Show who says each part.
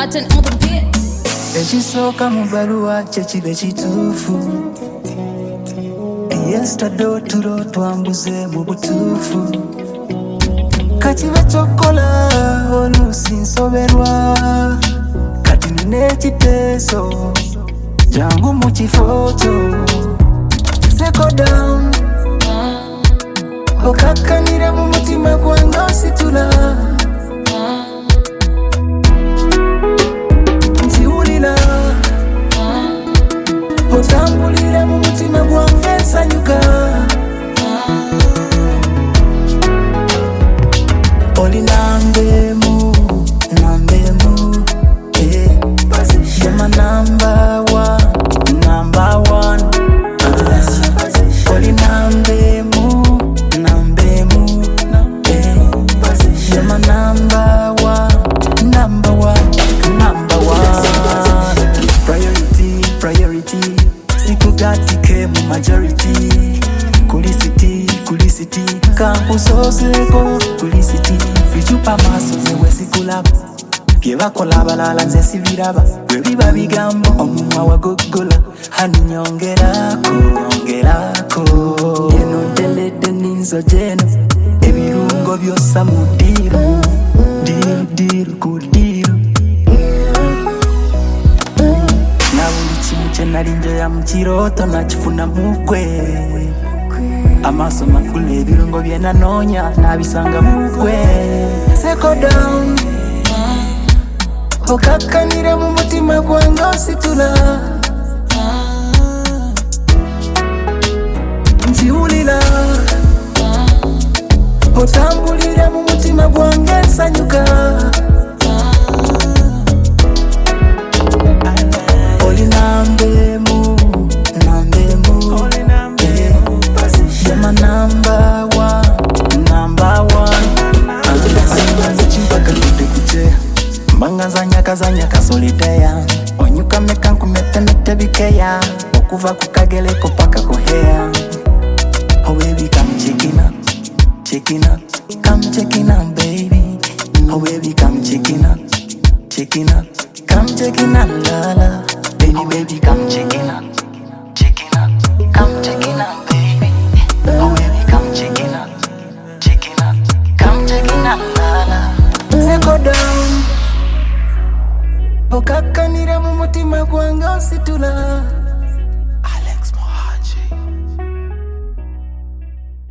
Speaker 1: Attention on the beat.
Speaker 2: Ekisooka mu baluwa kye kibe kituufu. Yesterday otulo twambuze mu butuufu. Kakibe ky'okola oluusi nsoberwa. Kati nina ekiteeso jangu mu kifo kyo. Settle down okakkanira mu mutima gwange ositula. Nziwulira otambulira mu mutima gwange nsanyuka. Oli nambemu, nambemu, you're my number one. Oli nambemu, nambemu, you're my number one. Priority, sikugatike mu majority. Kulisiti, kampusoseko kulisiti. Bichupa maso zewe sikulaba, bye bakola abalala nze sibiraba. Bwe biba bigambo omumwa wagogola, hani nyongerako. Yeno nteledde ninzo jeno, ebirungo byosa mu diru ku diru. Na buli kimu kye nali njoya mu kirooto nakifuna mugwe. Amaaso makula ebirungo bye nanoonya nabisanga mugwe. Settle down okakkanira mu mutima gwange ositula. Nziwulira otambulira mu mutima gwange nsanyuka. Oli nambemu, you're my number one. Anze chimpaka kute kuche mbanga zanyaka solitaire. Onyuka meka nkumete bikeya, okuva ku kageleko paka ku hair. Oh baby come checking up, come checking up baby. Oh baby come checking up, come checking up la la. Baby come checking up.